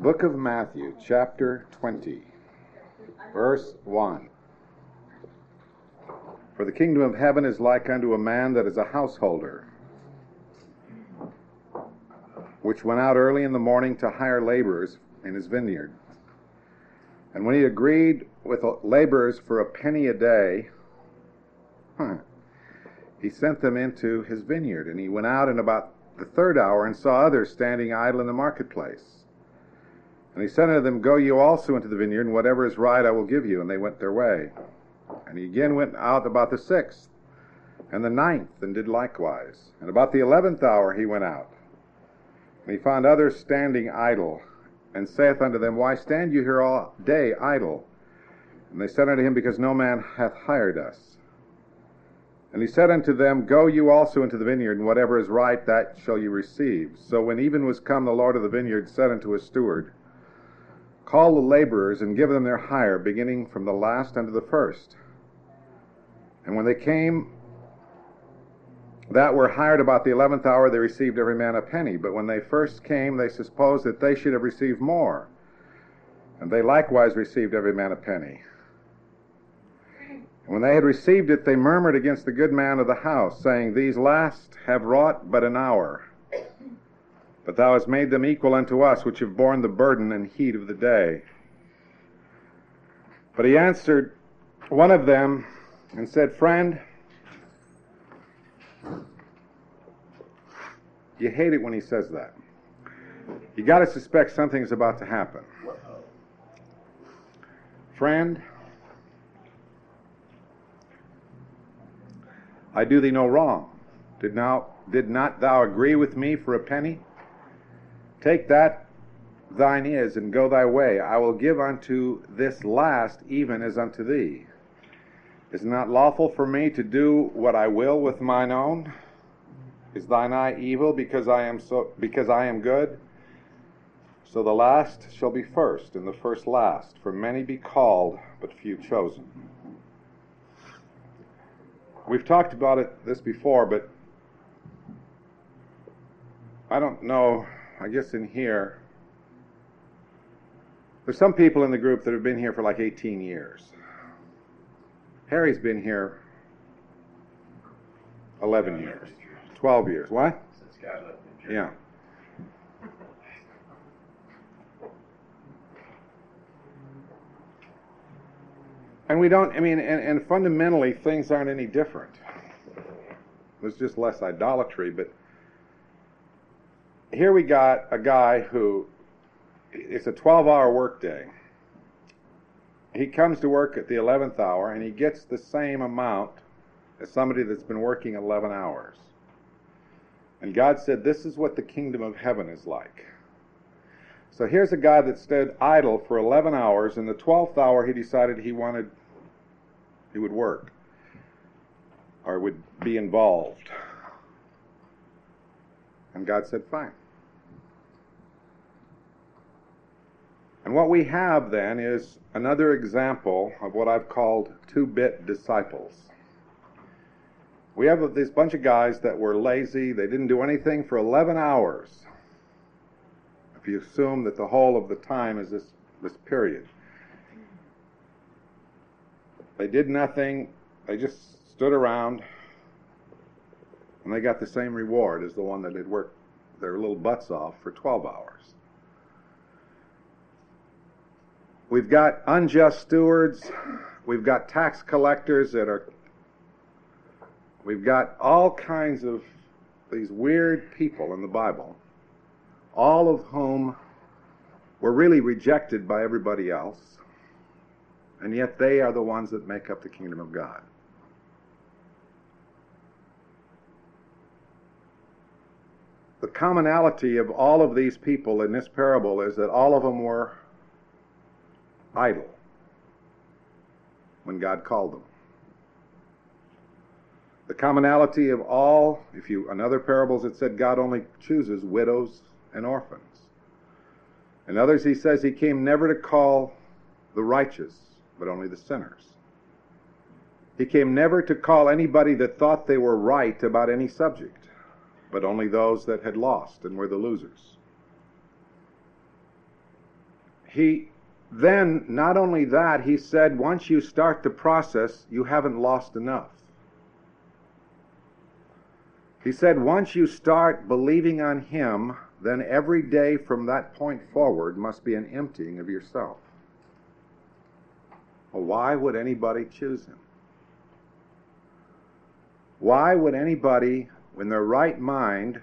Book of Matthew, chapter 20, verse 1. For the kingdom of heaven is like unto a man that is a householder, which went out early in the morning to hire laborers in his vineyard. And when he agreed with laborers for a penny a day, he sent them into his vineyard. And he went out in about the third hour and saw others standing idle in the marketplace. And he said unto them, Go you also into the vineyard, and whatever is right I will give you. And they went their way. And he again went out about the 6th and the 9th, and did likewise. And about the 11th hour he went out. And he found others standing idle, and saith unto them, Why stand you here all day idle? And they said unto him, Because no man hath hired us. And he said unto them, Go you also into the vineyard, and whatever is right, that shall you receive. So when even was come, the Lord of the vineyard said unto his steward, Call the laborers, and give them their hire, beginning from the last unto the first. And when they came that were hired about the 11th hour, they received every man a penny. But when they first came, they supposed that they should have received more. And they likewise received every man a penny. And when they had received it, they murmured against the good man of the house, saying, These last have wrought but an hour. But thou hast made them equal unto us, which have borne the burden and heat of the day. But he answered one of them and said, Friend, you hate it when he says that. You got to suspect something's about to happen. Friend, I do thee no wrong. Did not thou agree with me for a penny? Take that thine is, and go thy way. I will give unto this last even as unto thee. Is it not lawful for me to do what I will with mine own? Is thine eye evil because I am good? So the last shall be first, and the first last. For many be called, but few chosen. We've talked about this before, but I don't know. I guess in here, there's some people in the group that have been here for like 18 years. Harry's been here 11 years. 12 years. What? Since God left New Jersey. Yeah. And we don't, and fundamentally things aren't any different. There's just less idolatry, but here we got a guy who, it's a 12-hour workday. He comes to work at the 11th hour, and he gets the same amount as somebody that's been working 11 hours. And God said, this is what the kingdom of heaven is like. So here's a guy that stood idle for 11 hours, and the 12th hour he decided he would work, or would be involved. And God said, fine. And what we have then is another example of what I've called two-bit disciples. We have this bunch of guys that were lazy. They didn't do anything for 11 hours. If you assume that the whole of the time is this period. They did nothing. They just stood around. And they got the same reward as the one that had worked their little butts off for 12 hours. We've got unjust stewards. We've got tax collectors we've got all kinds of these weird people in the Bible, all of whom were really rejected by everybody else, and yet they are the ones that make up the kingdom of God. The commonality of all of these people in this parable is that all of them were idle when God called them. The commonality of all, in other parables it said God only chooses widows and orphans. In others he says he came never to call the righteous, but only the sinners. He came never to call anybody that thought they were right about any subject, but only those that had lost and were the losers. Then, not only that, he said, once you start the process, you haven't lost enough. He said, once you start believing on him, then every day from that point forward must be an emptying of yourself. Well, why would anybody choose him? Why would anybody, in their right mind,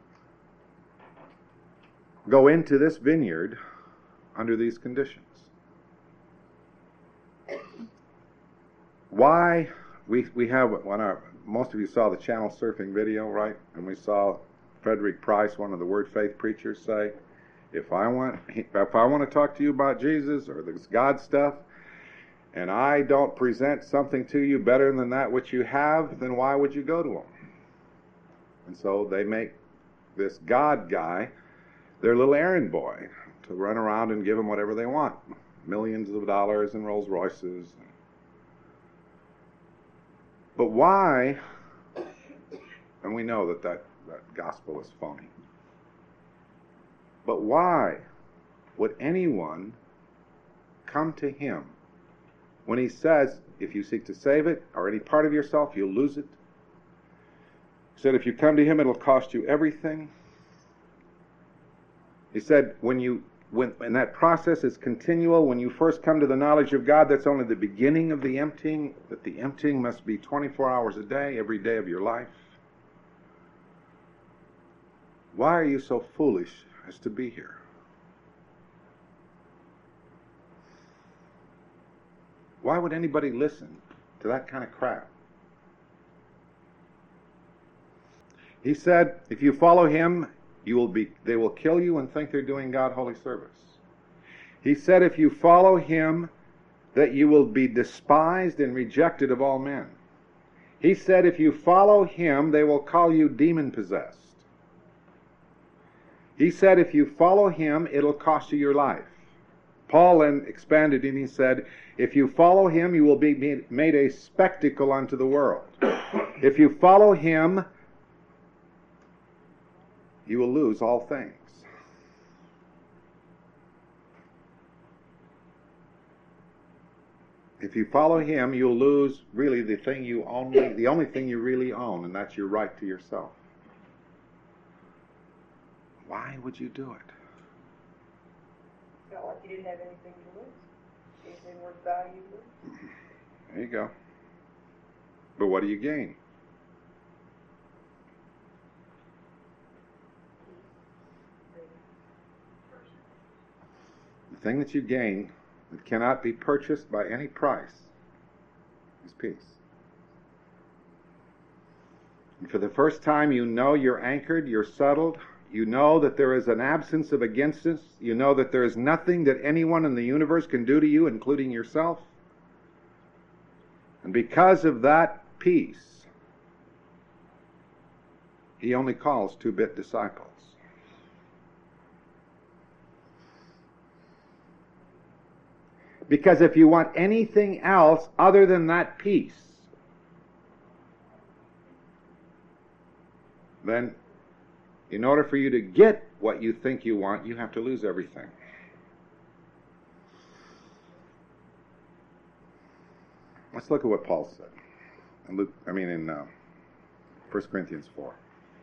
go into this vineyard under these conditions? Why? We have, most of you saw the channel surfing video, right? And we saw Frederick Price, one of the Word Faith preachers, say, if I want to talk to you about Jesus or this God stuff, and I don't present something to you better than that which you have, then why would you go to him? And so they make this God guy their little errand boy to run around and give them whatever they want. Millions of dollars and Rolls Royces. But why, and we know that gospel is phony, but why would anyone come to him when he says, if you seek to save it, or any part of yourself, you'll lose it? He said, if you come to him, it'll cost you everything. He said, when that process is continual, when you first come to the knowledge of God, that's only the beginning of the emptying, that the emptying must be 24 hours a day, every day of your life. Why are you so foolish as to be here? Why would anybody listen to that kind of crap? He said, if you follow him, they will kill you and think they're doing God holy service. He said, if you follow him, that you will be despised and rejected of all men. He said, if you follow him, they will call you demon-possessed. He said, if you follow him, it'll cost you your life. Paul then expanded and he said, if you follow him, you will be made a spectacle unto the world. If you follow him, you will lose all things. If you follow him, you'll lose really the only thing you really own, and that's your right to yourself. Why would you do it? Felt like you didn't have anything to lose. Anything worth value to lose. There you go. But what do you gain? The thing that you gain that cannot be purchased by any price is peace. And for the first time, you know you're anchored, you're settled. You know that there is an absence of againstness. You know that there is nothing that anyone in the universe can do to you, including yourself. And because of that peace, he only calls 2-bit disciples. Because if you want anything else other than that peace, then in order for you to get what you think you want, you have to lose everything. Let's look at what Paul said in 1 Corinthians 4.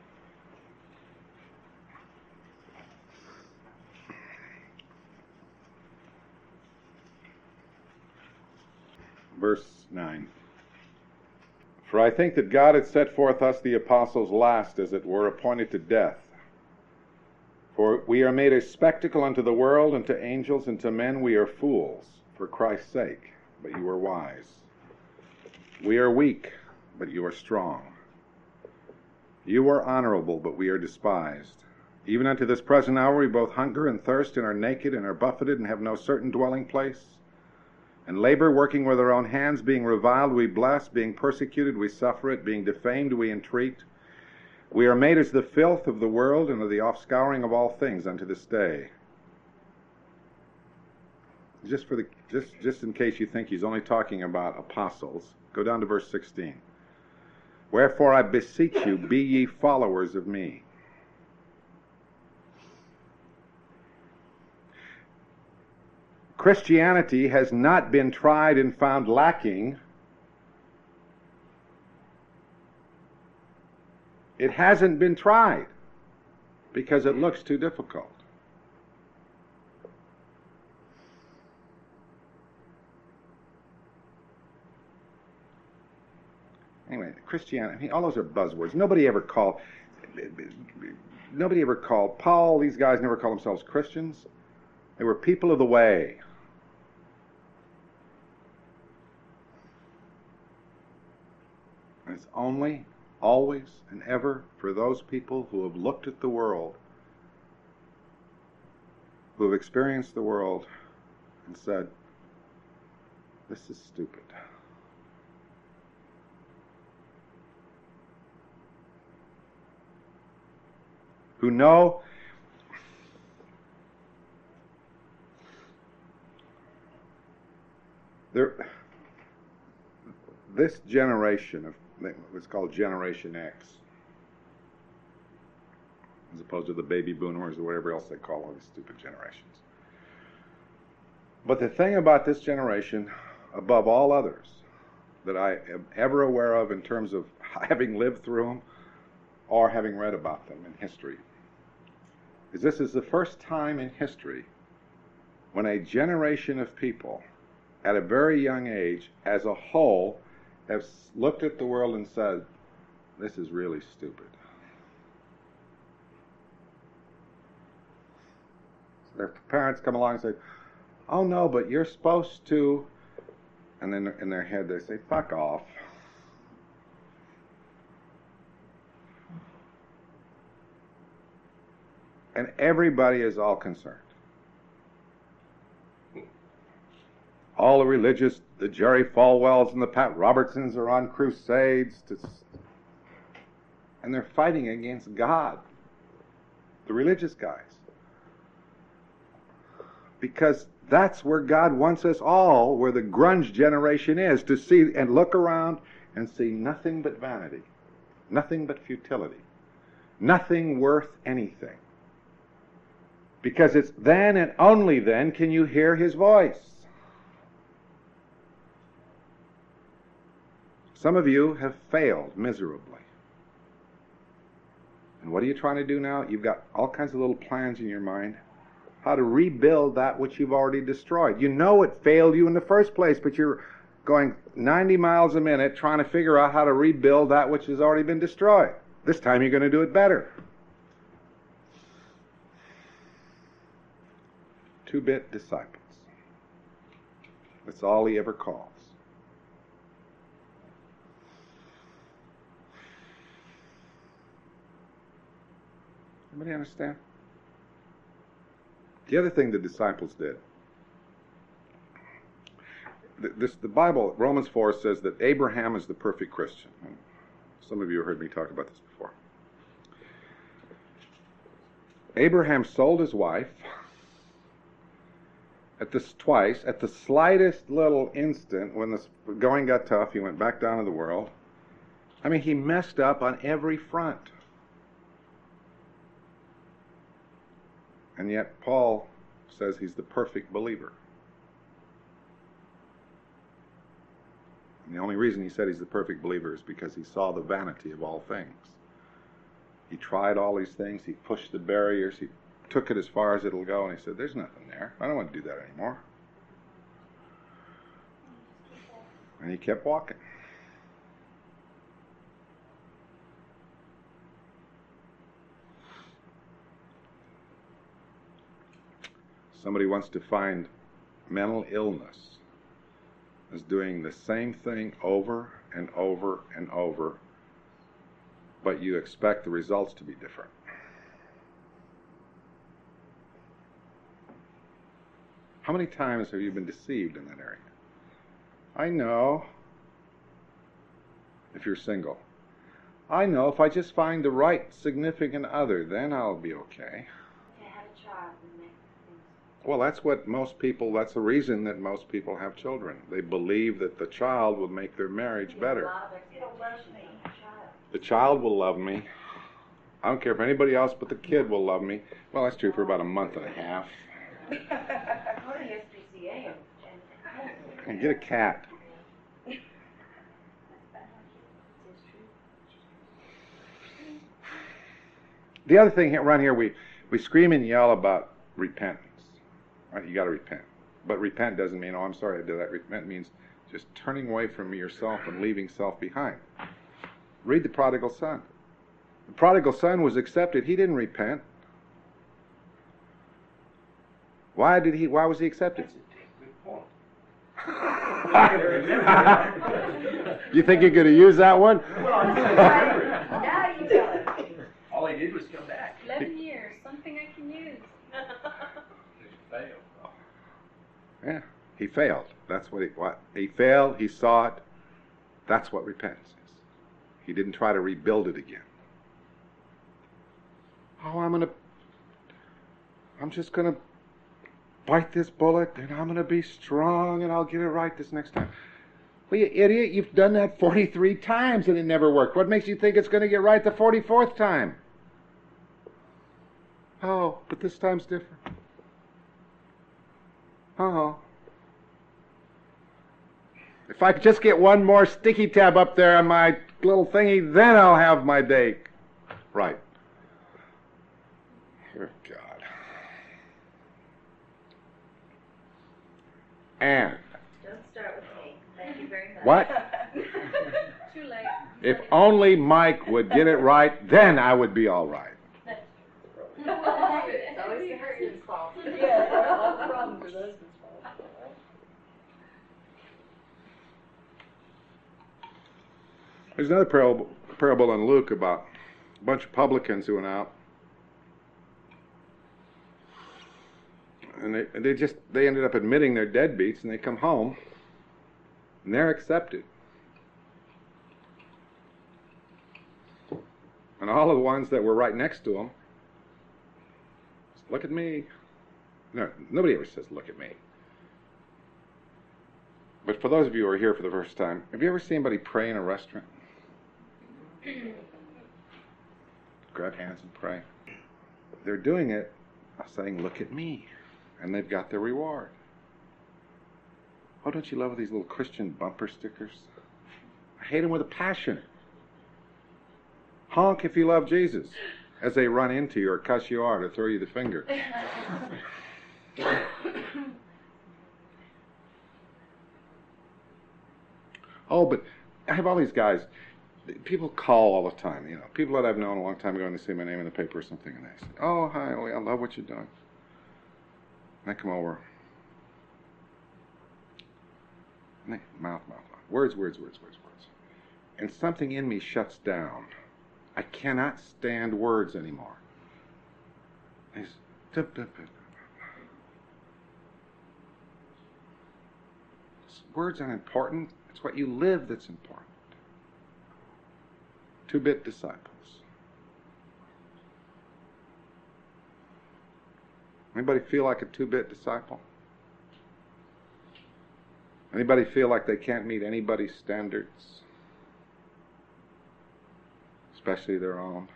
Verse 9. For I think that God had set forth us the apostles last, as it were, appointed to death. For we are made a spectacle unto the world, and to angels, and to men we are fools, for Christ's sake, but you are wise. We are weak, but you are strong. You are honorable, but we are despised. Even unto this present hour we both hunger and thirst, and are naked, and are buffeted, and have no certain dwelling place. And labor, working with our own hands, being reviled, we bless, being persecuted, we suffer it, being defamed, we entreat. We are made as the filth of the world, and of the offscouring of all things unto this day. Just in case you think he's only talking about apostles, go down to verse 16. Wherefore I beseech you, be ye followers of me. Christianity has not been tried and found lacking. It hasn't been tried because it looks too difficult. Anyway, Christianity, all those are buzzwords. Nobody ever called Paul, these guys never called themselves Christians. They were people of the way. And it's only, always, and ever for those people who have looked at the world, who have experienced the world and said, this is stupid. Who know this generation of what's called Generation X, as opposed to the baby boomers or whatever else they call all these stupid generations. But the thing about this generation, above all others, that I am ever aware of in terms of having lived through them or having read about them in history, is this is the first time in history when a generation of people at a very young age as a whole have looked at the world and said, this is really stupid. So their parents come along and say, oh no, but you're supposed to, and then in their head they say, fuck off. And everybody is all concerned. All the religious, the Jerry Falwells and the Pat Robertsons are on crusades and they're fighting against God, the religious guys. Because that's where God wants us all, where the grunge generation is, to see and look around and see nothing but vanity, nothing but futility, nothing worth anything. Because it's then and only then can you hear His voice. Some of you have failed miserably. And what are you trying to do now? You've got all kinds of little plans in your mind how to rebuild that which you've already destroyed. You know it failed you in the first place, but you're going 90 miles a minute trying to figure out how to rebuild that which has already been destroyed. This time you're going to do it better. 2-bit disciples. That's all He ever calls. Anybody understand? The other thing the disciples did, the Bible, Romans 4 says that Abraham is the perfect Christian. Some of you have heard me talk about this before. Abraham sold his wife twice, at the slightest little instant when the going got tough, he went back down to the world. I mean, he messed up on every front. And yet Paul says he's the perfect believer. And the only reason he said he's the perfect believer is because he saw the vanity of all things. He tried all these things, he pushed the barriers, he took it as far as it'll go, and he said, there's nothing there. I don't want to do that anymore. And he kept walking. Somebody wants to find mental illness as doing the same thing over and over and over, but you expect the results to be different. How many times have you been deceived in that area? I know, if you're single. I know if I just find the right significant other, then I'll be okay. To have a child and make things. Well, that's the reason that most people have children. They believe that the child will make their marriage better. The child will love me. I don't care if anybody else but the kid will love me. Well, that's true for about a month and a half. Go to the SPCA. And get a cat. The other thing around here, we scream and yell about repentance. Right? You got to repent. But repent doesn't mean, oh, I'm sorry I did that. Repent means just turning away from yourself and leaving self behind. Read the prodigal son. The prodigal son was accepted. He didn't repent. Why was he accepted? You think you're going to use that one? Now you tell it. All he did was come back. 11 years, something I can use. Yeah, he failed. That's what he failed. He saw it. That's what repentance is. He didn't try to rebuild it again. Oh, I'm just gonna bite this bullet, and I'm gonna be strong, and I'll get it right this next time. Well, you idiot! You've done that 43 times, and it never worked. What makes you think it's going to get right the 44th time? Oh, but this time's different. Oh. If I could just get one more sticky tab up there on my little thingy, then I'll have my day right. Oh, God. And Don't start with me. Thank you very much. what? Too late. If only Mike would get it right, then I would be all right. It's always the husband's fault. Yeah, all the problems are the husband's fault. There's another parable in Luke about a bunch of publicans who went out. And they ended up admitting they're deadbeats, and they come home, and they're accepted. And all of the ones that were right next to them, look at me. No, nobody ever says, look at me. But for those of you who are here for the first time, have you ever seen anybody pray in a restaurant? Grab hands and pray. They're doing it saying, look at me. And they've got their reward. Oh, don't you love these little Christian bumper stickers? I hate them with a passion. Honk if you love Jesus, as they run into you or cuss you out or throw you the finger. Oh, but I have all these guys. People call all the time, people that I've known a long time ago, and they see my name in the paper or something, and they say, oh, hi, I love what you're doing. And I come over. And they, mouth. Words. And something in me shuts down. I cannot stand words anymore. Words aren't important. It's what you live that's important. Two-bit disciples. Anybody feel like a two-bit disciple? Anybody feel like they can't meet anybody's standards? Especially their own.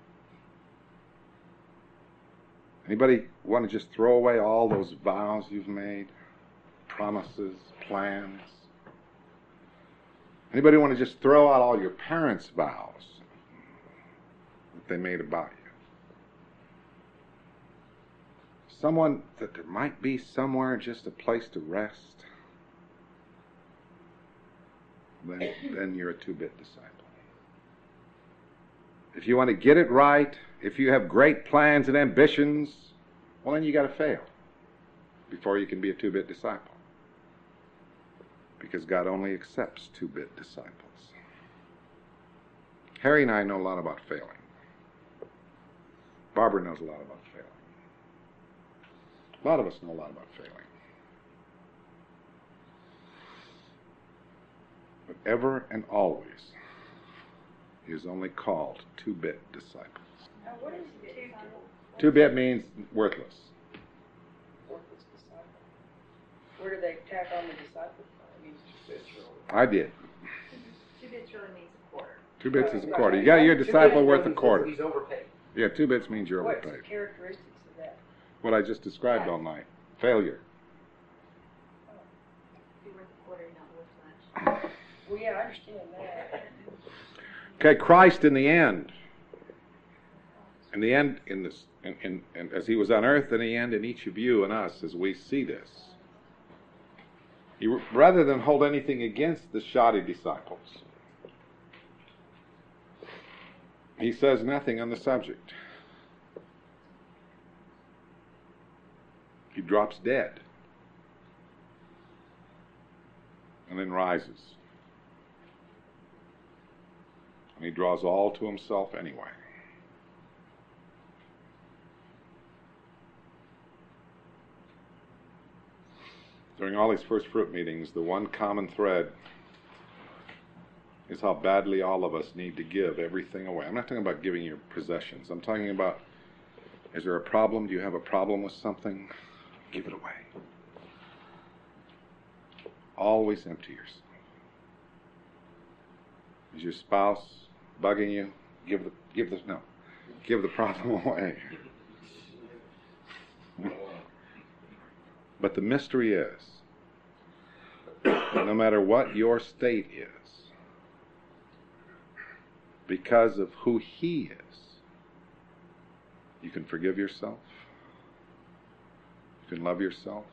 Anybody want to just throw away all those vows you've made? Promises, plans? Anybody want to just throw out all your parents' vows that they made about you? Someone that there might be somewhere just a place to rest? Then you're a two-bit disciple. If you want to get it right, if you have great plans and ambitions, well, then you got to fail before you can be a two-bit disciple. Because God only accepts two-bit disciples. Harry and I know a lot about failing. Barbara knows a lot about failing. A lot of us know a lot about failing. But ever and always, he is only called two-bit disciples. Now, what is two? Two-bit means worthless. Worthless disciple. Where do they tack on the disciple? I did. 2 bits really means a quarter. 2 bits is a quarter. You got your disciple worth a quarter. He's overpaid. Yeah, 2 bits means you're What's overpaid. the characteristics of that? What I just described all night. Failure. Be worth a Well, yeah, I understand that. Okay, Christ in the end. In the end, in this, in as he was on earth, in the end, in each of you and us, as we see this, he, rather than hold anything against the shoddy disciples, he says nothing on the subject. He drops dead and then rises. And he draws all to himself anyway. During all these first fruit meetings, the one common thread is how badly all of us need to give everything away. I'm not talking about giving your possessions. I'm talking about, is there a problem? Do you have a problem with something? Give it away. Always empty yourself. Is your spouse bugging you? Give the problem away. But the mystery is, no matter what your state is, because of who he is, you can forgive yourself. You can love yourself.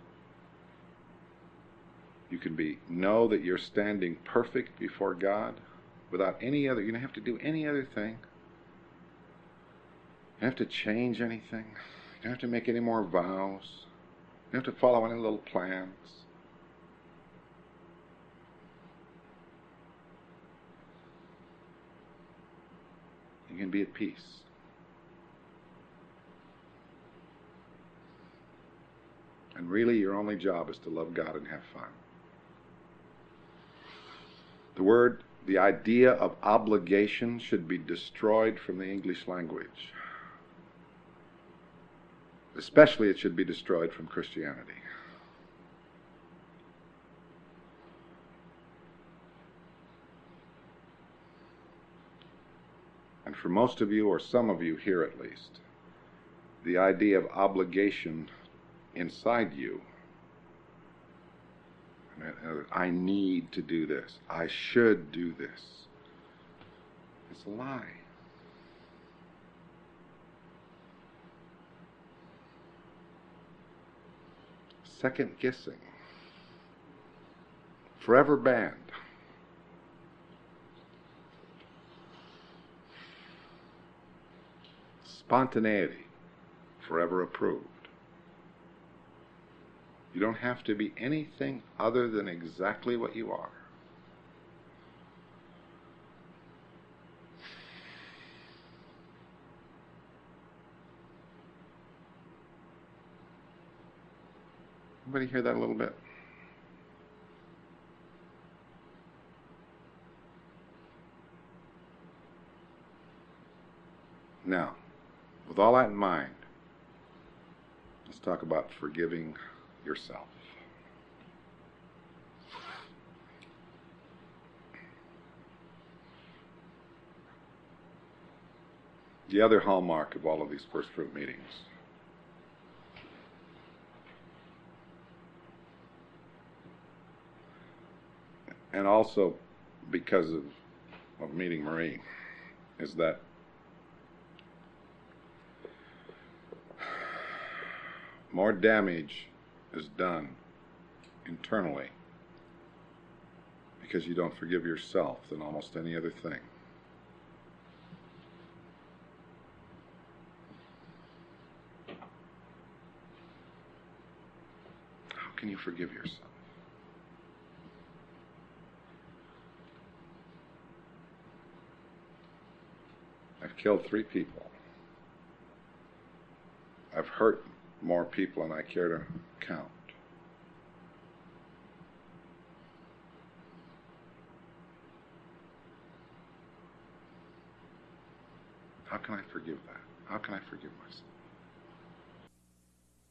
You can know that you're standing perfect before God without any other, you don't have to do any other thing. You don't have to change anything. You don't have to make any more vows. You don't have to follow any little plans. You can be at peace. And really, your only job is to love God and have fun. The idea of obligation should be destroyed from the English language. Especially, it should be destroyed from Christianity. And for most of you, or some of you here at least, the idea of obligation inside you, I need to do this, I should do this, it's a lie. Second guessing, forever banned. Spontaneity, forever approved. You don't have to be anything other than exactly what you are. Anybody hear that a little bit? Now, with all that in mind, let's talk about forgiving yourself. The other hallmark of all of these first fruit meetings and also because of meeting Marie is that more damage is done internally because you don't forgive yourself than almost any other thing. How can you forgive yourself? I've killed 3 people. I've hurt more people than I care to count. How can I forgive that? How can I forgive myself?